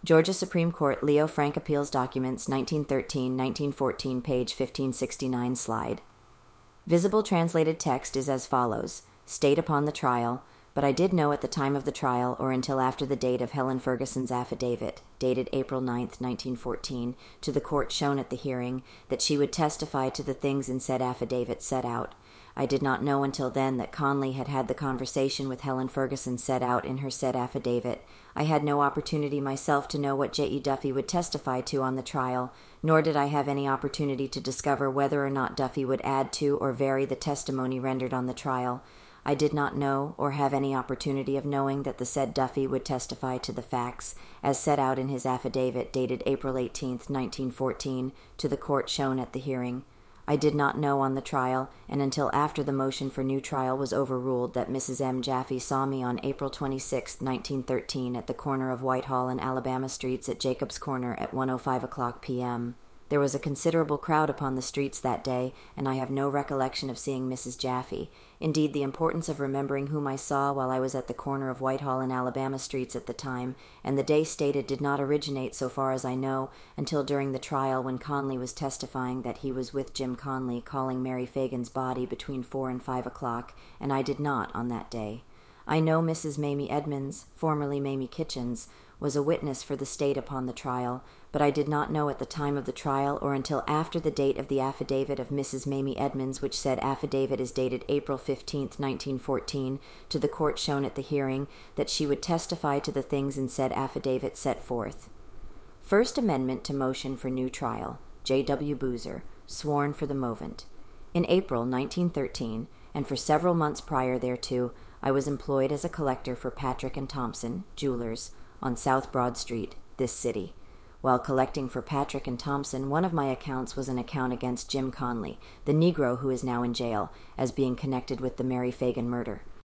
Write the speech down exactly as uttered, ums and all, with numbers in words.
Georgia Supreme Court Leo Frank Appeals Documents nineteen thirteen to nineteen fourteen, page fifteen sixty-nine, slide. Visible translated text is as follows. State upon the trial, but I did know at the time of the trial or until after the date of Helen Ferguson's affidavit, dated April ninth, nineteen fourteen, to the court shown at the hearing, that she would testify to the things in said affidavit set out. I did not know until then that Conley had had the conversation with Helen Ferguson set out in her said affidavit. I had no opportunity myself to know what J E. Duffy would testify to on the trial, nor did I have any opportunity to discover whether or not Duffy would add to or vary the testimony rendered on the trial. I did not know or have any opportunity of knowing that the said Duffy would testify to the facts, as set out in his affidavit dated April eighteenth, nineteen fourteen, to the court shown at the hearing. I did not know on the trial, and until after the motion for new trial was overruled, that Missus M. Jaffe saw me on April twenty-sixth, nineteen thirteen, at the corner of Whitehall and Alabama Streets at Jacob's Corner at one oh five o'clock p m There was a considerable crowd upon the streets that day, and I have no recollection of seeing Missus Jaffe. Indeed, the importance of remembering whom I saw while I was at the corner of Whitehall and Alabama Streets at the time, and the day stated, did not originate, so far as I know, until during the trial when Conley was testifying that he was with Jim Conley calling Mary Fagan's body between four and five o'clock, and I did not on that day. I know Missus Mamie Edmonds, formerly Mamie Kitchens, was a witness for the state upon the trial, but I did not know at the time of the trial or until after the date of the affidavit of Missus Mamie Edmonds, which said affidavit is dated April fifteenth, nineteen fourteen, to the court shown at the hearing, that she would testify to the things in said affidavit set forth. First Amendment to Motion for New Trial, J W. Boozer, sworn for the movant. In April nineteen thirteen, and for several months prior thereto, I was employed as a collector for Patrick and Thompson, jewelers, on South Broad Street, this city. While collecting for Patrick and Thompson, one of my accounts was an account against Jim Conley, the Negro who is now in jail, as being connected with the Mary Fagan murder.